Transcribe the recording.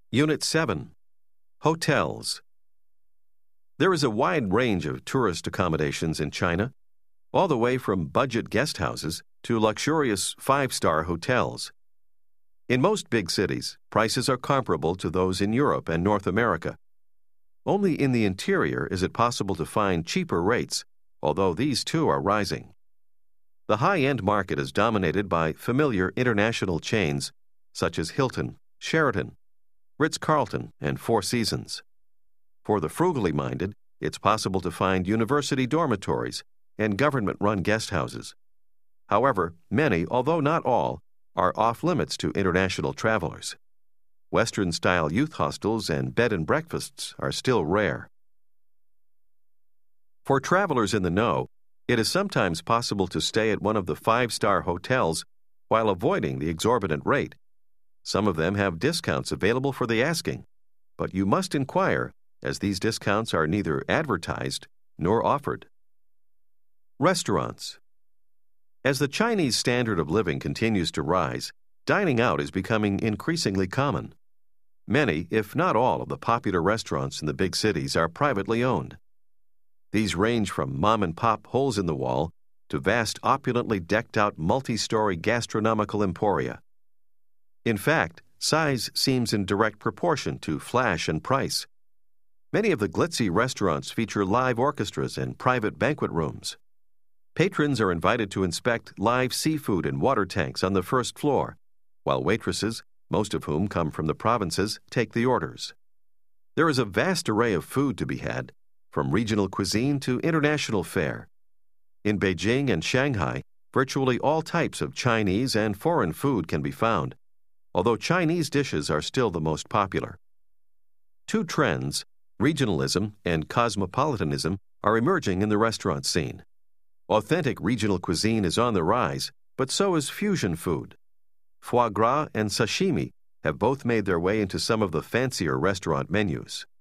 Unit 7. Hotels. There is a wide range of tourist accommodations in China, all the way from budget guest houses to luxurious five-star hotels. In most big cities, prices are comparable to those in Europe and North America. Only in the interior is it possible to find cheaper rates, although these too are rising. The high-end market is dominated by familiar international chains such as Hilton, Sheraton, Ritz-Carlton, and Four Seasons. For the frugally minded, it's possible to find university dormitories and government-run guest houses. However, many, although not all, are off-limits to international travelers. Western-style youth hostels and bed and breakfasts are still rare. For travelers in the know, it is sometimes possible to stay at one of the five-star hotels while avoiding the exorbitant rate. Some of them have discounts available for the asking, but you must inquire, as these discounts are neither advertised nor offered. Restaurants. As the Chinese standard of living continues to rise, dining out is becoming increasingly common. Many, if not all, of the popular restaurants in the big cities are privately owned. These range from mom-and-pop holes-in-the-wall to vast, opulently decked-out multi-story gastronomical emporia. In fact, size seems in direct proportion to flash and price. Many of the glitzy restaurants feature live orchestras and private banquet rooms. Patrons are invited to inspect live seafood in water tanks on the first floor, while waitresses, most of whom come from the provinces, take the orders. There is a vast array of food to be had, from regional cuisine to international fare. In Beijing and Shanghai, virtually all types of Chinese and foreign food can be found, although Chinese dishes are still the most popular. Two trends, regionalism and cosmopolitanism, are emerging in the restaurant scene. Authentic regional cuisine is on the rise, but so is fusion food. Foie gras and sashimi have both made their way into some of the fancier restaurant menus.